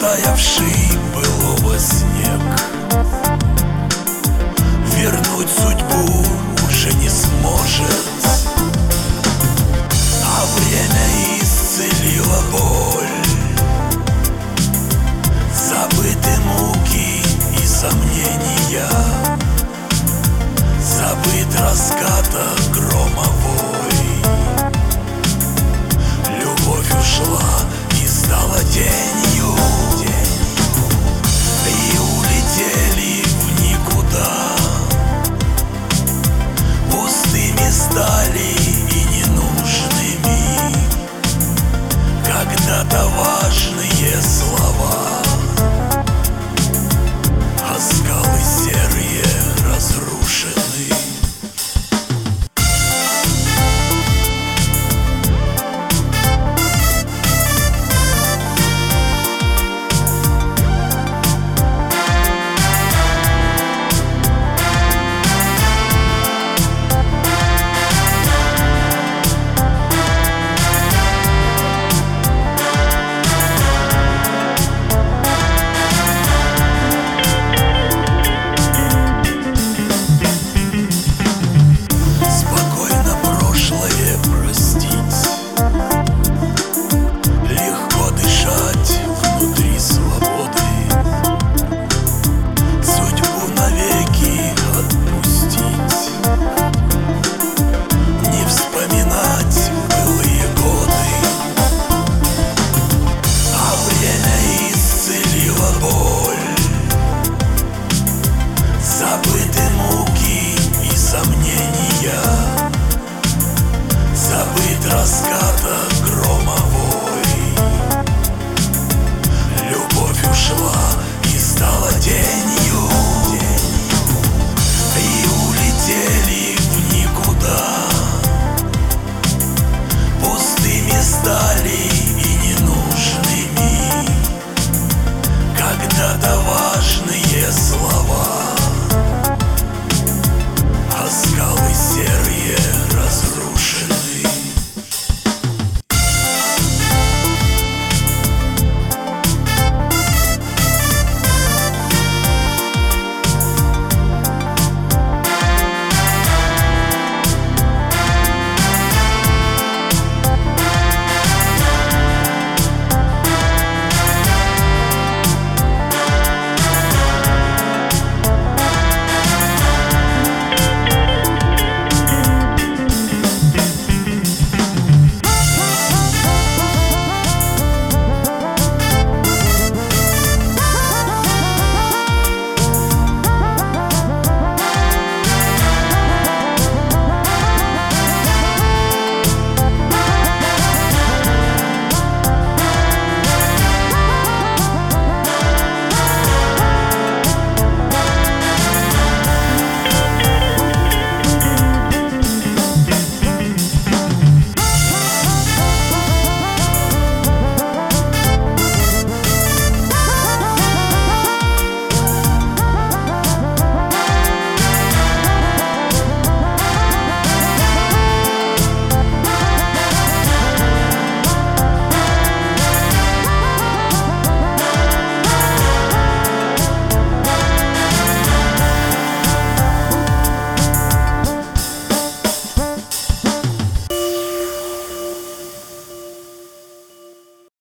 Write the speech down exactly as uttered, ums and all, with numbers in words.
растаявший былого снег. Вернуть судьбу уже не сможет, а время исцелило боль. Забыты муки и сомнения, забыт раската громовой. Любовь ушла и стала тенью, и улетели в никуда. Пустыми стали и ненужными когда-то важные слова, а скалы серые разрушены. Забыты муки и сомнения, забыт раската громовой. Любовь ушла и стала тенью.